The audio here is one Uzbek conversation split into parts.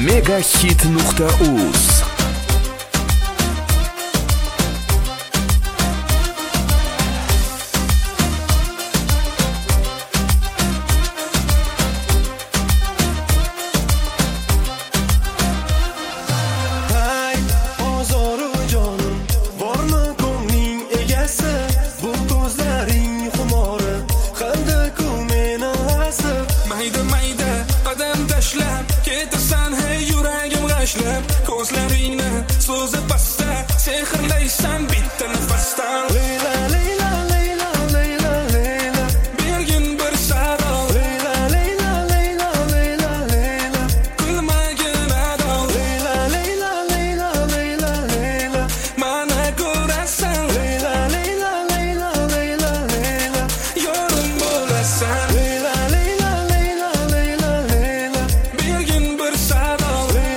Megahit.uz. Ko'zlaringni so'zi pasta sehrlaysan bitta nafasdan. Leyla leyla leyla leyla leyla bergin bir sado. Leyla leyla leyla leyla leyla qilmagin ado. Leyla leyla leyla leyla leyla mana ko'rasan. Leyla leyla leyla leyla leyla yorim bo'lasan. Leyla leyla leyla leyla leyla bergin bir sado.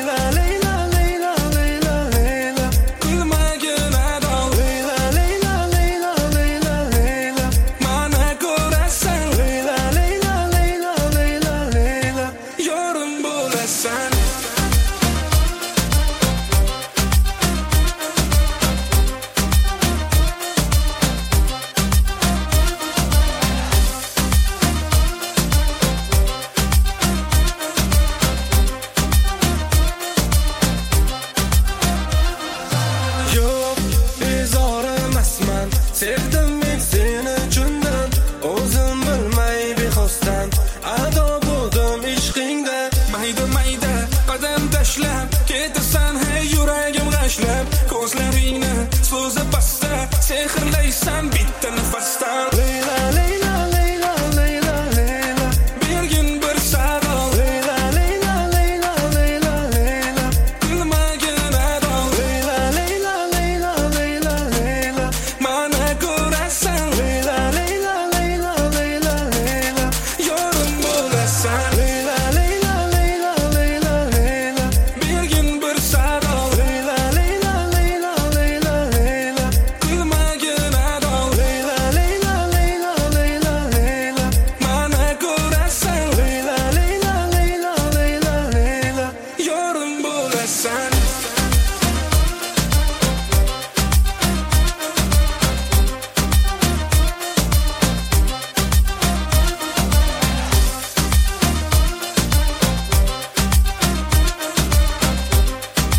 Sevdim men seni cundan, o'zim bilmay bexosdan ado bo'ldim ishqingda. Mayda mayda qadam tashlab ketasan, hey yuragim g'ashlab. Ko'zlaringni so'zi pasta sehrlaysan bitta nafasdan. Leyla leyla leyla leyla leyla bergin bir sado. Leyla leyla leyla leyla leyla qilmagin ado. Leyla leyla leyla leyla leyla mana ko'rasan. Leyla leyla leyla leyla leyla yorim bo'lasan. Leyla leyla leyla leyla leyla bergin bir sado. Leyla leyla leyla leyla leyla qilmagin ado. Leyla leyla leyla leyla leyla mana ko'rasan. Leyla leyla leyla leyla leyla yorim bo'lasan.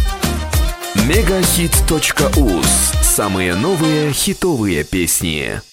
Megahit.uz. Самые новые хитовые песни.